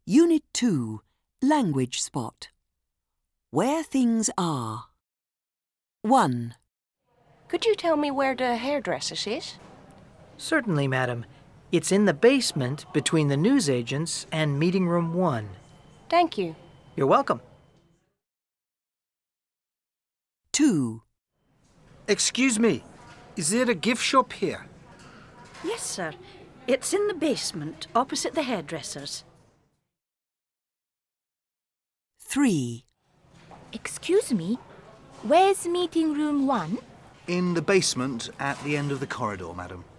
Unit 2, Language Spot. Where things are. 1. Could you tell me where the hairdresser's is? Certainly, madam. It's in the basement between the newsagents and meeting room 1. Thank you. You're welcome. 2. Excuse me, is there a gift shop here? Yes, sir. It's in the basement, opposite the hairdresser's. 3. Excuse me, where's meeting room 1? In the basement at the end of the corridor, madam.